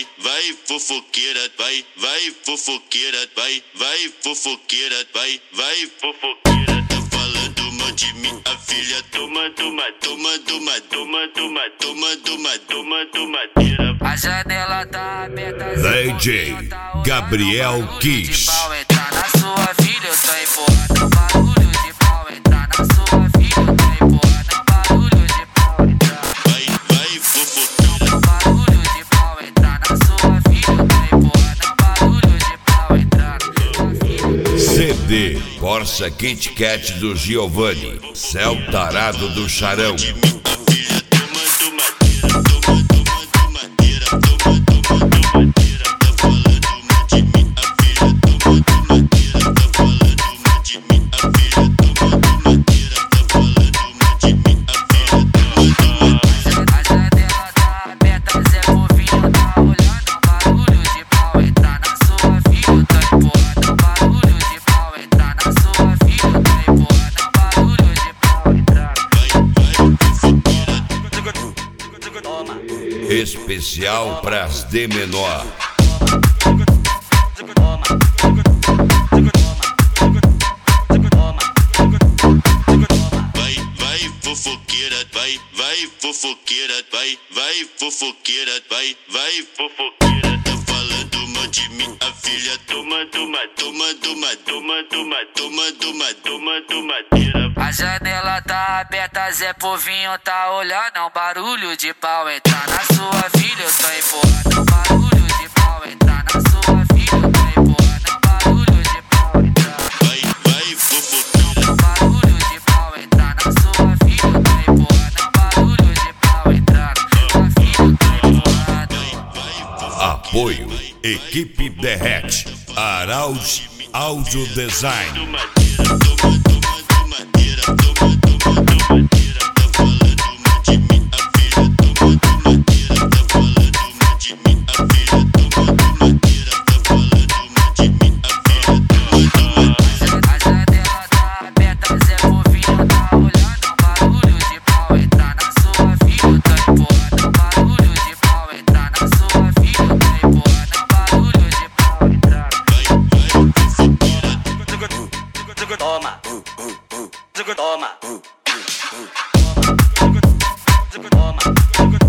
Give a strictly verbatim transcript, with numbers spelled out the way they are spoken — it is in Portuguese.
vai, vai fofoqueira, vai, vai fofoqueira, vai, vai fofoqueira, vai, vai fofoqueira. Tá falando mal de mim, a filha toma, toma, toma, toma, toma, toma, toma, toma, toma, tomadeira. A janela tá aberta, D J Gabriel Kiss. Entrar na sua filha, eu tô empurrando barulho de pau. Entrar na sua filha, eu tô empurrando barulho de pau. Vai, vai fofoqueira. Barulho de pau. Entrar na sua filha, eu tô empurrando barulho de pau. Entrar na sua filha. C D Corsa Kit Kat do Giovanni, Céu Tarado do Charão. Especial pras D menor. Vai, vai fofoqueira, vai, vai fofoqueira, vai, vai fofoqueira, vai, vai fofoqueira. Tá falando mal de mim, a filha toma, toma, toma, toma, toma, toma, toma, toma, toma, tomadeira. A janela tá aberta, Zé Povinho tá olhando, é um barulho de pau. Entrar na sua filha, eu tô empurrando barulho de pau. Entrar na sua filha, eu tô empurrando barulho de pau. Vai, vai fofoqueira. Barulho de pau. Entrar na sua filha, eu tô empurrando barulho de pau. Entrar na sua filha, eu tô empurrando. Apoio Equipe Derrete, Arauz Audio Design. Tomadeira, toma, toma, tomadeira, toma, toma, tomadeira. Tá falando mal de mim, a filha toma, tomadeira. Tá falando mal de mim, a filha toma, tomadeira. Tá falando mal de mim, a filha toma, tomadeira. A janela tá aberta, Zé Povinho tá olhando, um barulho de pau. Entrar na sua filha, eu tô empurrando barulho de pau. Entrar na sua filha, eu tô empurrando barulho de pau. Entrar. Vai, vai fofoqueira. Toma. Toma. Toma.